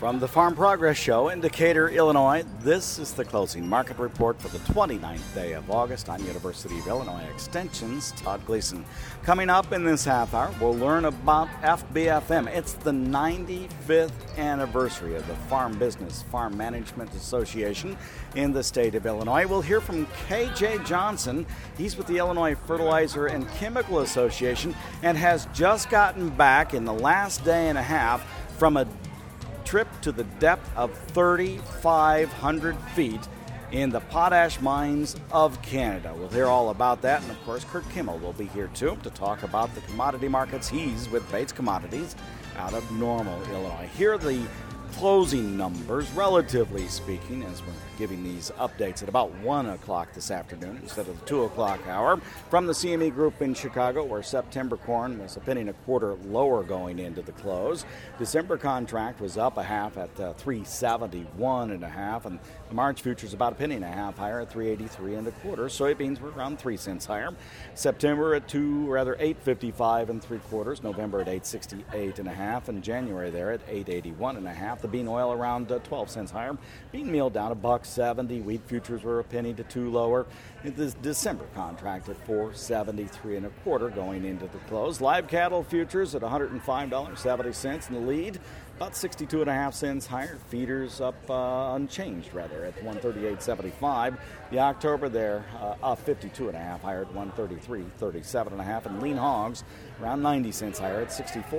From the Farm Progress Show in Decatur, Illinois, this is the closing market report for the 29th day of August. I'm University of Illinois Extension's Todd Gleason. Coming up in this half hour, we'll learn about FBFM. It's the 95th anniversary of the Farm Business Farm Management Association in the state of Illinois. We'll hear from K.J. Johnson. He's with the Illinois Fertilizer and Chemical Association and has just gotten back in the last day and a half from a trip to the depth of 3,500 feet in the potash mines of Canada. We'll hear all about that, and of course Kurt Kimmel will be here too to talk about the commodity markets. He's with Bates Commodities out of Normal, Illinois. Here are the closing numbers, relatively speaking, as we're giving these updates at about 1 o'clock this afternoon instead of the 2 o'clock hour from the CME Group in Chicago, where September corn was a penny and a quarter lower going into the close. December contract was up a half at 371 and a half, and the March futures about a penny and a half higher at 383 and a quarter. Soybeans were around 3 cents higher. September at 855 and three quarters. November at 868 and a half, and January there at 881 and a half. The bean oil around 12 cents higher. Bean meal down $1.70. Wheat futures were a penny to 2 lower. The December contract at 473 and a quarter going into the close. Live cattle futures at $105.70 in the lead, about 62 and a half cents higher. Feeders up unchanged rather at 138.75. The October there up 52 and a half higher at 133.37 and a half, and lean hogs around 90 cents higher at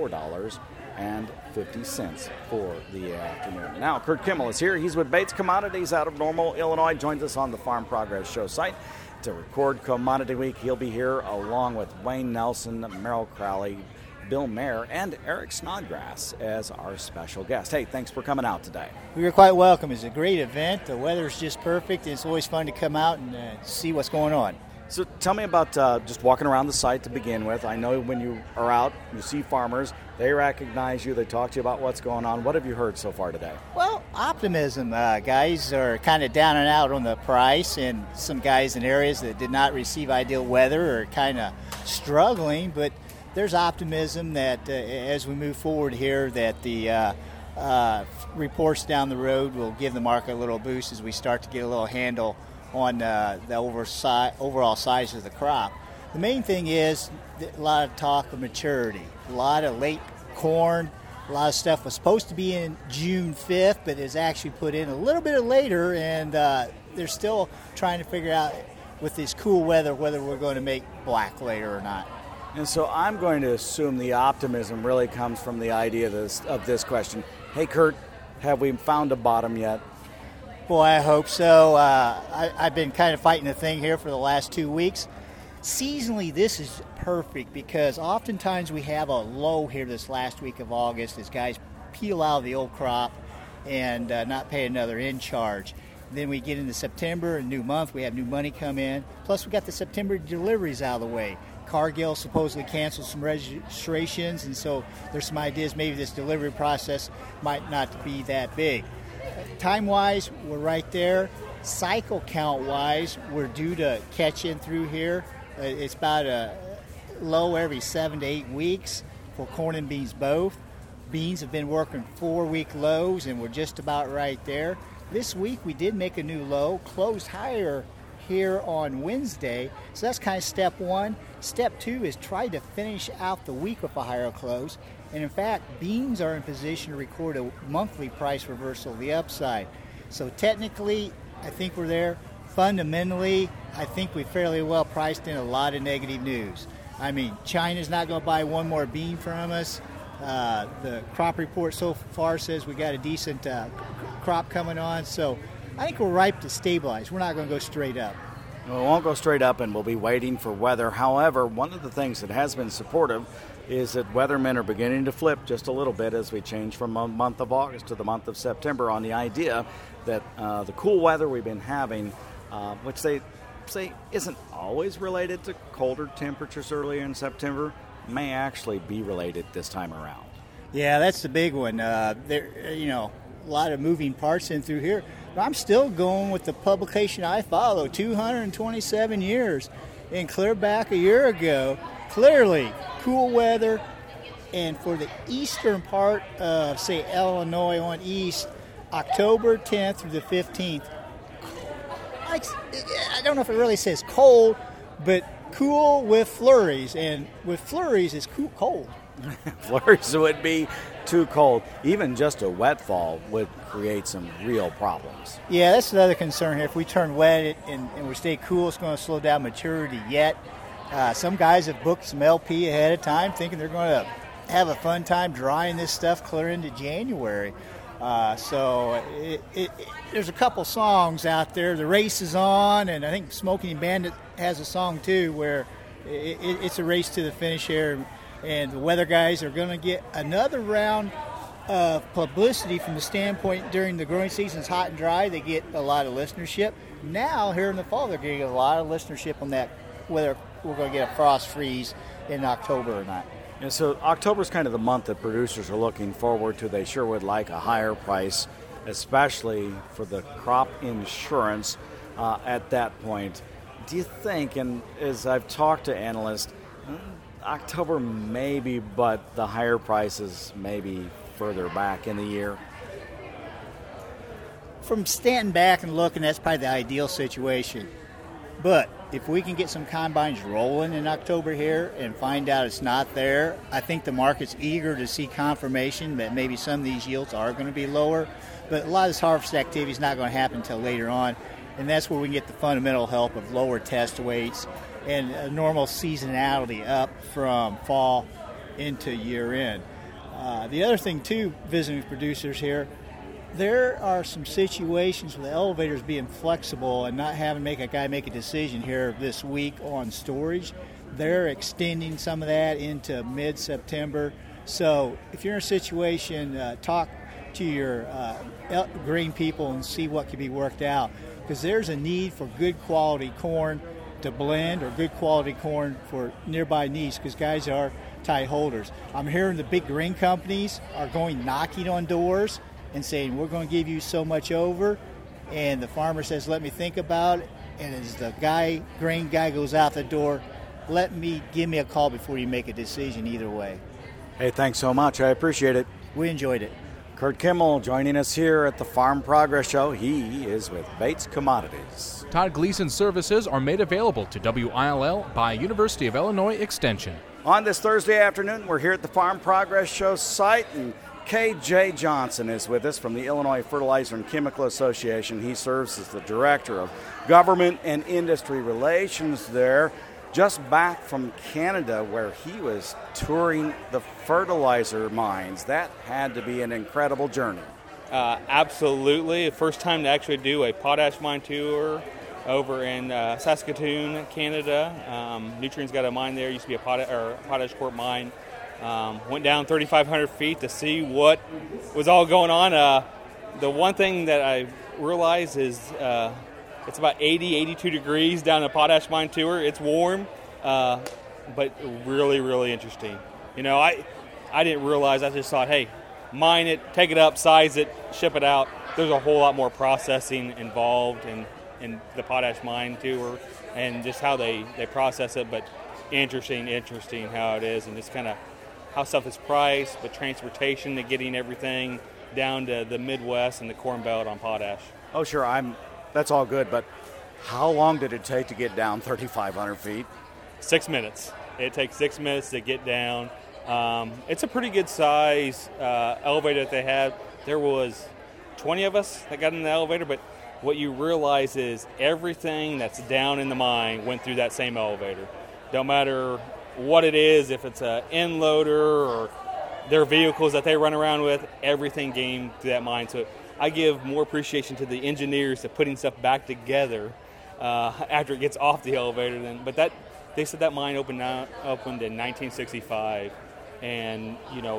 $64.50 for the afternoon. Now, Kurt Kimmel is here. He's with Bates Commodities out of Normal, Illinois. Joins us on the Farm Progress Show site to record Commodity Week. He'll be here along with Wayne Nelson, Merrill Crowley, Bill Mayer, and Eric Snodgrass as our special guest. Hey, thanks for coming out today. You're quite welcome. It's a great event. The weather's just perfect. It's always fun to come out and see what's going on. So tell me about just walking around the site to begin with. I know when you are out, you see farmers, they recognize you, they talk to you about what's going on. What have you heard so far today? Well, optimism. Guys are kind of down and out on the price, and some guys in areas that did not receive ideal weather are kind of struggling, but there's optimism that as we move forward here that the reports down the road will give the market a little boost as we start to get a little handle on the overall size of the crop. The main thing is a lot of talk of maturity, a lot of late corn, a lot of stuff was supposed to be in June 5th, but is actually put in a little bit later, and they're still trying to figure out with this cool weather whether we're going to make black later or not. And so I'm going to assume the optimism really comes from the idea of this question. Hey, Kurt, have we found a bottom yet? Boy, I hope so. I've been kind of fighting the thing here for the last 2 weeks. Seasonally, this is perfect because oftentimes we have a low here this last week of August as guys peel out of the old crop and not pay another in-charge. Then we get into September, a new month, we have new money come in. Plus, we got the September deliveries out of the way. Cargill supposedly canceled some registrations, and so there's some ideas maybe this delivery process might not be that big. Time-wise, we're right there. Cycle count-wise, we're due to catch in through here. It's about a low every 7 to 8 weeks for corn and beans both. Beans have been working 4-week lows, and we're just about right there. This week, we did make a new low, closed higher here on Wednesday. So that's kind of step one. Step two is try to finish out the week with a higher close. And in fact, beans are in position to record a monthly price reversal to the upside. So technically, I think we're there. Fundamentally, I think we fairly well priced in a lot of negative news. I mean, China's not going to buy one more bean from us. The crop report so far says we got a decent crop coming on. So I think we're ripe to stabilize. We're not going to go straight up. We won't go straight up, and we'll be waiting for weather. However, one of the things that has been supportive is that weathermen are beginning to flip just a little bit as we change from the month of August to the month of September on the idea that the cool weather we've been having, which they say isn't always related to colder temperatures earlier in September, may actually be related this time around. Yeah, that's the big one. There, a lot of moving parts in through here. But I'm still going with the publication I follow, 227 years, and clear back a year ago. Clearly, cool weather And for the eastern part of, say, Illinois on east, October 10th through the 15th, I don't know if it really says cold, but cool with flurries. And with flurries, it's cold. Flurries would be too cold. Even just a wet fall would create some real problems. Yeah, that's another concern here. If we turn wet and we stay cool, it's going to slow down maturity yet. Some guys have booked some LP ahead of time thinking they're going to have a fun time drying this stuff clear into January. So there's a couple songs out there. The Race is on, and I think Smoking Bandit has a song too where it's a race to the finish here. And the weather guys are going to get another round of publicity from the standpoint during the growing season. It's hot and dry. They get a lot of listenership. Now, here in the fall, they're getting a lot of listenership on that, whether we're going to get a frost freeze in October or not. And so October's kind of the month that producers are looking forward to. They sure would like a higher price, especially for the crop insurance at that point. Do you think, and as I've talked to analysts, October maybe, but the higher prices maybe further back in the year? From standing back and looking, that's probably the ideal situation. But if we can get some combines rolling in October here and find out it's not there, I think the market's eager to see confirmation that maybe some of these yields are going to be lower. But a lot of this harvest activity is not going to happen until later on, and that's where we can get the fundamental help of lower test weights and a normal seasonality up from fall into year end. The other thing, too, visiting producers here, there are some situations with the elevators being flexible and not having to make a decision here this week on storage. They're extending some of that into mid-September. So if you're in a situation, talk to your grain people and see what can be worked out, because there's a need for good quality corn to blend or good quality corn for nearby needs, because guys are tie holders. I'm hearing the big grain companies are going knocking on doors and saying, we're going to give you so much over, and the farmer says, let me think about it, and as the grain guy goes out the door, give me a call before you make a decision either way. Hey, thanks so much. I appreciate it. We enjoyed it. Kurt Kimmel joining us here at the Farm Progress Show. He is with Bates Commodities. Todd Gleason services are made available to WILL by University of Illinois Extension. On this Thursday afternoon, we're here at the Farm Progress Show site, and K.J. Johnson is with us from the Illinois Fertilizer and Chemical Association. He serves as the Director of Government and Industry Relations there. Just back from Canada, where he was touring the fertilizer mines. That had to be an incredible journey. Absolutely. First time to actually do a potash mine tour over in Saskatoon, Canada. Nutrien's got a mine there. Used to be a potash quartz mine. Went down 3,500 feet to see what was all going on. The one thing that I realized is it's about 80, 82 degrees down a potash mine tour. It's warm, but really, really interesting. You know, I didn't realize. I just thought, hey, mine it, take it up, size it, ship it out. There's a whole lot more processing involved in the potash mine tour and just how they process it. But interesting how it is, and just kind of how stuff is priced, but transportation to getting everything down to the Midwest and the Corn Belt on potash. Oh, sure. That's all good, but how long did it take to get down 3,500 feet? 6 minutes. It takes 6 minutes to get down. It's a pretty good size elevator that they had. There was 20 of us that got in the elevator, but what you realize is everything that's down in the mine went through that same elevator. Don't matter what it is, if it's an end loader or their vehicles that they run around with, everything came through that mine. So I give more appreciation to the engineers to putting stuff back together after it gets off the elevator. But they said that mine opened in 1965, and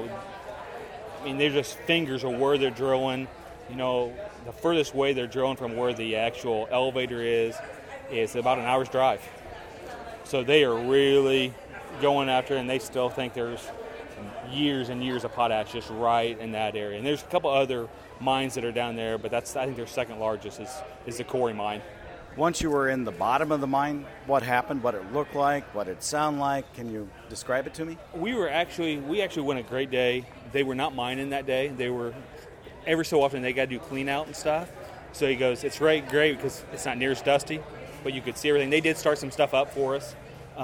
they're just fingers of where they're drilling. The furthest way they're drilling from where the actual elevator is about an hour's drive. So they are really going after it, and they still think there's years and years of potash just right in that area. And there's a couple other mines that are down there, but I think their second largest is the Corey mine. Once you were in the bottom of the mine, what happened, what it looked like, what it sounded like? Can you describe it to me? We actually went a great day. They were not mining that day. They were, every so often they got to do clean out and stuff. So he goes, it's great because it's not near as dusty, but you could see everything. They did start some stuff up for us.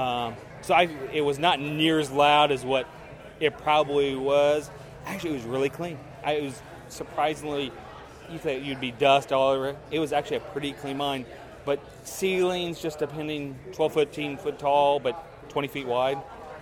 It was not near as loud as what it probably was. Actually, it was really clean. It was surprisingly, you think you'd be dust all over it. It was actually a pretty clean mine. But ceilings, just depending, 12, 15 foot tall, but 20 feet wide.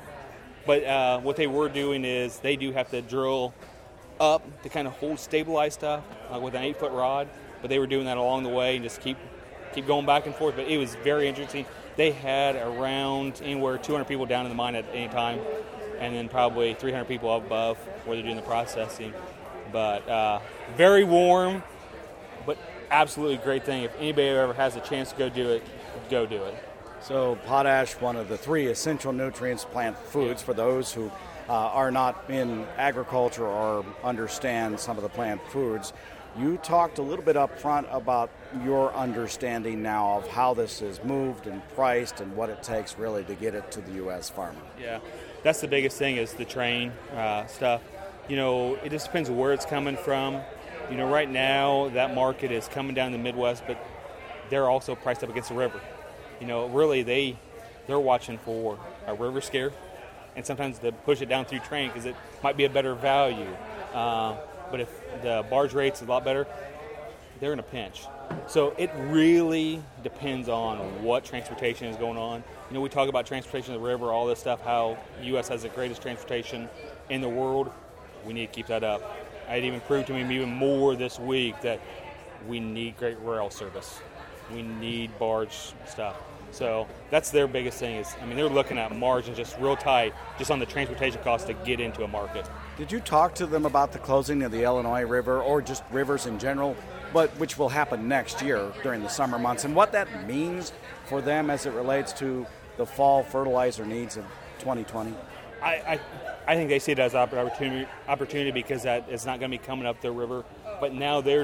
But what they were doing is they do have to drill up to kind of hold stabilize stuff with an 8-foot rod. But they were doing that along the way and just keep going back and forth. But it was very interesting. They had around anywhere 200 people down in the mine at any time, and then probably 300 people up above where they're doing the processing. But very warm, but absolutely great thing. If anybody ever has a chance to go do it, go do it. So potash, one of the 3 essential nutrients, plant foods, for those who are not in agriculture or understand some of the plant foods. You talked a little bit up front about your understanding now of how this is moved and priced and what it takes really to get it to the U.S. farmer. Yeah, that's the biggest thing is the train stuff. It just depends where it's coming from. Right now that market is coming down the Midwest, but they're also priced up against the river. Really they're watching for a river scare, and sometimes they push it down through train because it might be a better value. But if the barge rate's a lot better, they're in a pinch. So it really depends on what transportation is going on. We talk about transportation of the river, all this stuff, how U.S. has the greatest transportation in the world. We need to keep that up. I'd even proved to me even more this week that we need great rail service. We need barge stuff. So that's their biggest thing is, they're looking at margins just real tight, just on the transportation cost to get into a market. Did you talk to them about the closing of the Illinois River or just rivers in general, but which will happen next year during the summer months, and what that means for them as it relates to the fall fertilizer needs of 2020? I think they see it as opportunity because that is not going to be coming up the river. But now they're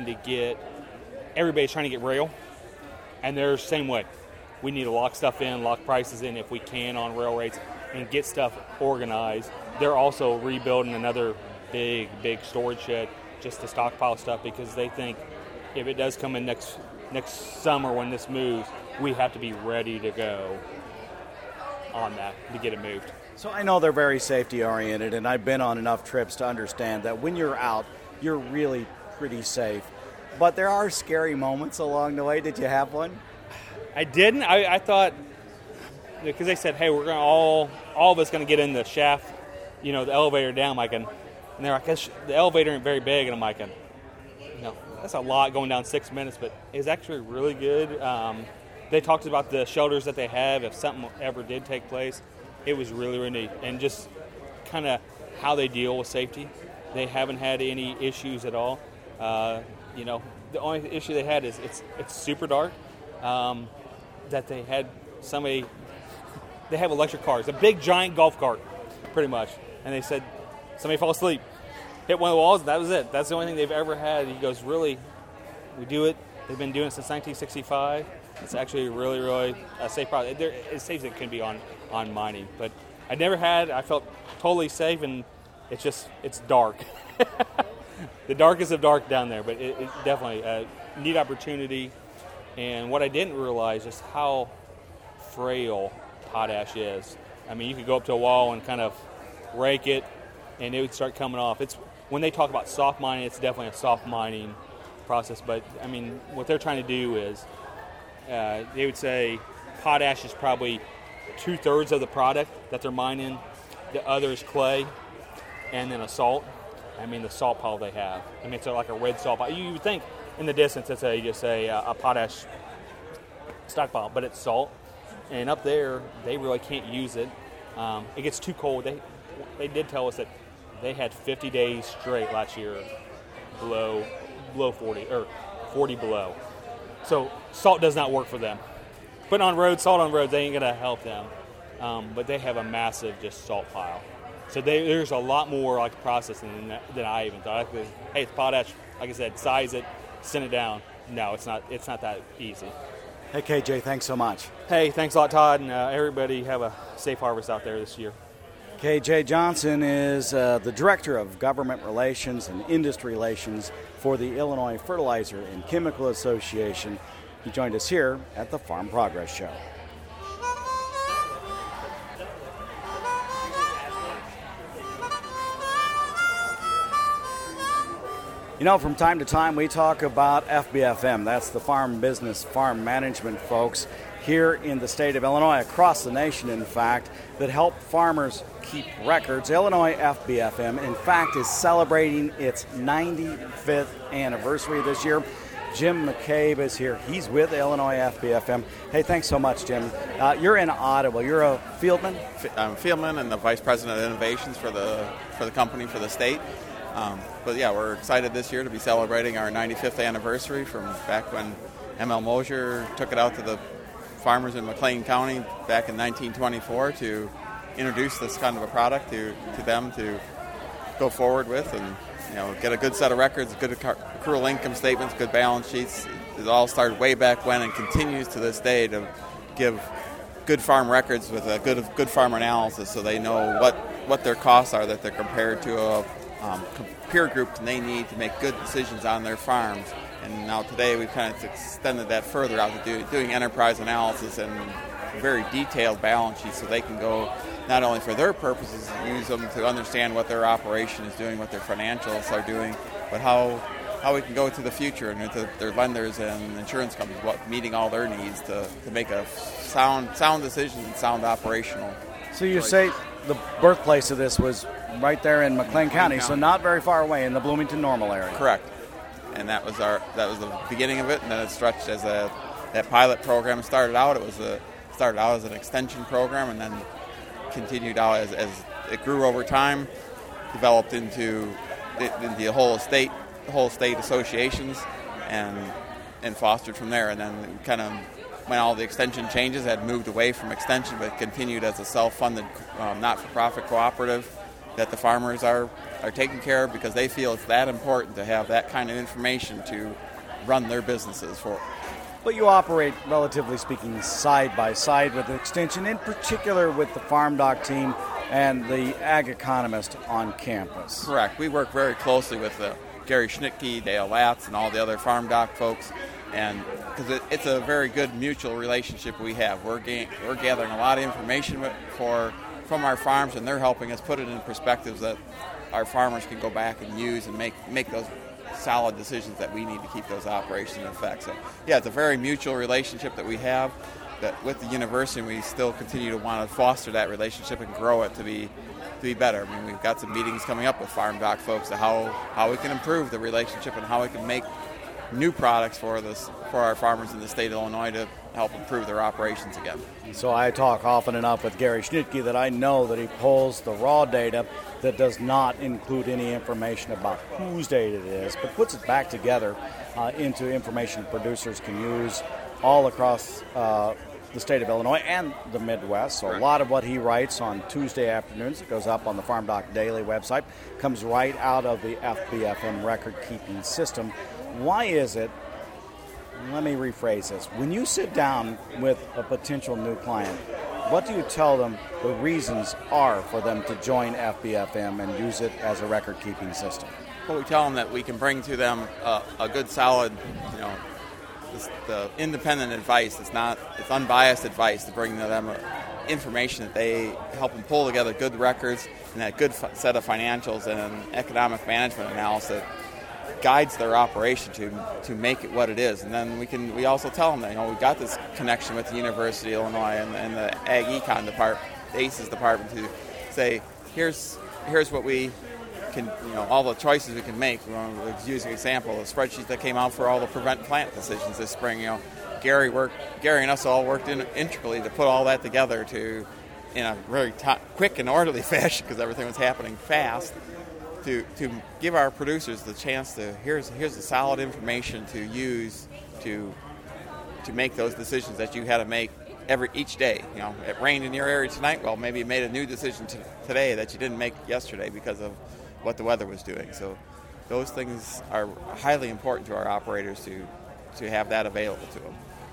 everybody's trying to get rail, and they're the same way. We need to lock stuff in, lock prices in if we can on rail rates, and get stuff organized. They're also rebuilding another big storage shed just to stockpile stuff because they think if it does come in next summer when this moves, we have to be ready to go on that to get it moved. So I know they're very safety oriented, and I've been on enough trips to understand that when you're out, you're really pretty safe. But there are scary moments along the way. Did you have one? I didn't. I thought, because they said, hey, we're going to all of us going to get in the shaft, the elevator down, and they're like, the elevator isn't very big, and I'm like, that's a lot going down 6 minutes, but it's actually really good. They talked about the shelters that they have if something ever did take place. It was really, really neat, and just kind of how they deal with safety. They haven't had any issues at all. The only issue they had is it's super dark. That they had they have electric cars, a big giant golf cart, pretty much. And they said somebody fell asleep, hit one of the walls, and that was it. That's the only thing they've ever had. He goes, really, we do it. They've been doing it since 1965. It's actually really, really a safe product. As safe as it can be on mining. But I felt totally safe, and it's dark. The darkest of dark down there, but it definitely a neat opportunity. And what I didn't realize is how frail potash is. You could go up to a wall and kind of rake it, and it would start coming off. When they talk about soft mining, it's definitely a soft mining process. But, what they're trying to do is they would say potash is probably 2/3 of the product that they're mining. The other is clay, and then a salt. The salt pile they have. It's like a red salt pile. You would think in the distance it's a potash stockpile, but it's salt. And up there, they really can't use it. It gets too cold. They did tell us that they had 50 days straight last year below 40 or 40 below. So salt does not work for them. Putting on roads, salt on roads, they ain't gonna help them. But they have a massive just salt pile. So there's a lot more like processing than I even thought. Hey, it's potash. Like I said, size it, send it down. No, it's not. It's not that easy. Hey, KJ, thanks so much. Hey, thanks a lot, Todd, and everybody have a safe harvest out there this year. KJ Johnson is the Director of Government Relations and Industry Relations for the Illinois Fertilizer and Chemical Association. He joined us here at the Farm Progress Show. You know, from time to time we talk about FBFM. That's the Farm Business Farm Management folks here in the state of Illinois, across the nation, in fact, that help farmers keep records. Illinois FBFM, in fact, is celebrating its 95th anniversary this year. Jim McCabe is here. He's with Illinois FBFM. Hey, thanks so much, Jim. You're in Ottawa. You're a fieldman? I'm a fieldman and the Vice President of Innovations for the company, for the state. But yeah, we're excited this year to be celebrating our 95th anniversary from back when M.L. Mosier took it out to the farmers in McLean County back in 1924 to introduce this kind of a product to them to go forward with and get a good set of records, good accrual income statements, good balance sheets. It all started way back when and continues to this day to give good farm records with a good farm analysis so they know what their costs are that they're compared to a peer group they need to make good decisions on their farms. And now today we've kind of extended that further out to doing enterprise analysis and very detailed balance sheets so they can go not only for their purposes, use them to understand what their operation is doing, what their financials are doing, but how we can go to the future and to their lenders and insurance companies, meeting all their needs to make a sound decision and sound operational. So you say the birthplace of this was right there in McLean County, so not very far away in the Bloomington-Normal area. Correct. And that was the beginning of it, and then it stretched as that pilot program started out. Started out as an extension program, and then continued out as it grew over time, developed into the whole state associations, and fostered from there. And then kind of when all the extension changes had moved away from extension, but continued as a self-funded not-for-profit cooperative that the farmers are taken care of because they feel it's that important to have that kind of information to run their businesses for. But you operate, relatively speaking, side by side with Extension, in particular with the Farm Doc team and the Ag Economist on campus. Correct. We work very closely with Gary Schnitke, Dale Latz, and all the other Farm Doc folks, and because it's a very good mutual relationship we have. We're gathering a lot of information from our farms, and they're helping us put it in perspectives that our farmers can go back and use and make those solid decisions that we need to keep those operations in effect. So, yeah, it's a very mutual relationship that we have that with the university, and we still continue to want to foster that relationship and grow it to be better. I mean, we've got some meetings coming up with Farm Doc folks to how we can improve the relationship and how we can make new products for our farmers in the state of Illinois to help improve their operations again. So I talk often enough with Gary Schnitke that I know that he pulls the raw data that does not include any information about whose data it is, but puts it back together into information producers can use all across the state of Illinois and the Midwest. So a lot of what he writes on Tuesday afternoons, it goes up on the Farm Doc Daily website, comes right out of the FBFM record-keeping system. Why is it, let me rephrase this, when you sit down with a potential new client, what do you tell them the reasons are for them to join FBFM and use it as a record-keeping system? Well, we tell them that we can bring to them a good, solid, the independent advice. It's unbiased advice to bring to them information that they help them pull together good records and that good set of financials and an economic management analysis guides their operation to make it what it is. And then we also tell them that we've got this connection with the University of Illinois and the Ag Econ department, the ACES department, to say here's what we can, all the choices we can make. Let's use an example, the spreadsheet that came out for all the prevent plant decisions this spring. Gary and us all worked intricately to put all that together in a very quick and orderly fashion because everything was happening fast. To give our producers the chance to here's the solid information to use to make those decisions that you had to make each day. It rained in your area tonight. Well, maybe you made a new decision today that you didn't make yesterday because of what the weather was doing. So those things are highly important to our operators to have that available to them.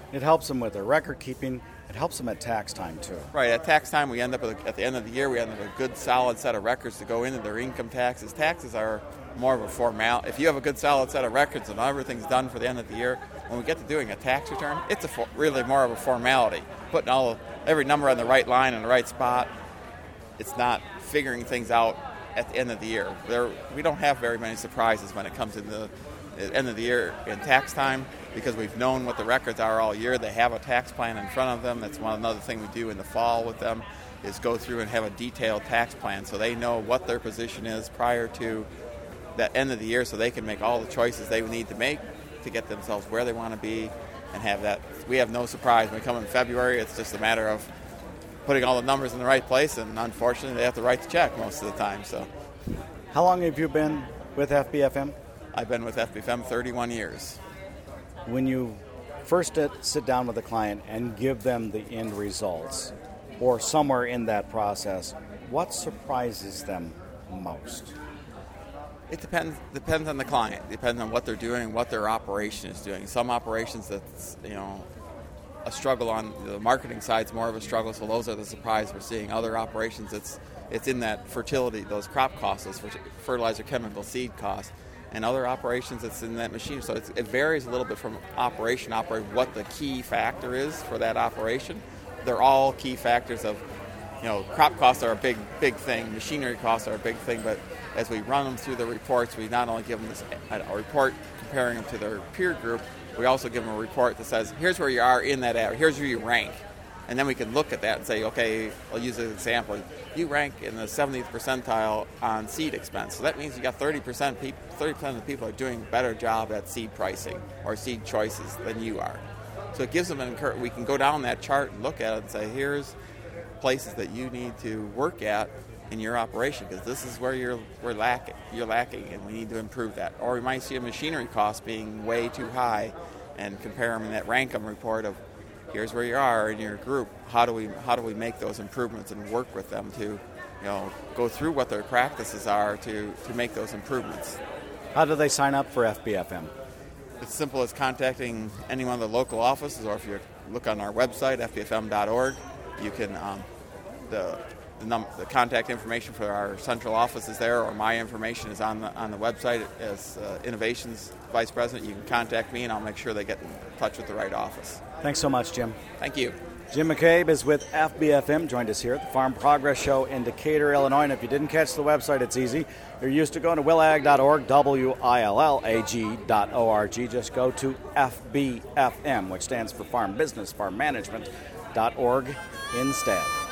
It helps them with their record keeping. It helps them at tax time, too. Right, at tax time, we end up at the end of the year, we end up with a good, solid set of records to go into their income taxes. Taxes are more of a formality. If you have a good, solid set of records and everything's done for the end of the year, when we get to doing a tax return, it's really more of a formality. Putting every number on the right line in the right spot, it's not figuring things out at the end of the year. We don't have very many surprises when it comes to the end of the year in tax time, because we've known what the records are all year. They have a tax plan in front of them. That's another thing we do in the fall with them, is go through and have a detailed tax plan so they know what their position is prior to that end of the year, so they can make all the choices they need to make to get themselves where they want to be and have that. We have no surprise. When we come in February, it's just a matter of putting all the numbers in the right place, and unfortunately they have to write the check most of the time. So, how long have you been with FBFM? I've been with FBFM 31 years. When you first sit down with a client and give them the end results, or somewhere in that process, what surprises them most? It depends on the client. It depends on what they're doing, what their operation is doing. Some operations that's a struggle on the marketing side is more of a struggle, so those are the surprise we're seeing. Other operations, it's in that fertility, those crop costs, those fertilizer, chemical, seed costs. And other operations, it's in that machine. So it varies a little bit from operation what the key factor is for that operation. They're all key factors of, crop costs are a big thing, machinery costs are a big thing, but as we run them through the reports, we not only give them a report comparing them to their peer group, we also give them a report that says, here's where you are in that area, here's where you rank. And then we can look at that and say, okay, I'll use an example. You rank in the 70th percentile on seed expense. So that means you got 30% of the people are doing a better job at seed pricing or seed choices than you are. So it gives them we can go down that chart and look at it and say, here's places that you need to work at in your operation, because this is where you're lacking, and we need to improve that. Or we might see a machinery cost being way too high and compare them in that rank them report of, here's where you are in your group. How do we make those improvements and work with them to, go through what their practices are to make those improvements. How do they sign up for FBFM? It's simple as contacting any one of the local offices, or if you look on our website, fbfm.org, you can the contact information for our central office is there, or my information is on the website as Innovations Vice President. You can contact me, and I'll make sure they get in touch with the right office. Thanks so much, Jim. Thank you. Jim McCabe is with FBFM, joined us here at the Farm Progress Show in Decatur, Illinois. And if you didn't catch the website, it's easy. You're used to going to willag.org, willag.org. Just go to FBFM, which stands for Farm Business, Farm Management.org instead.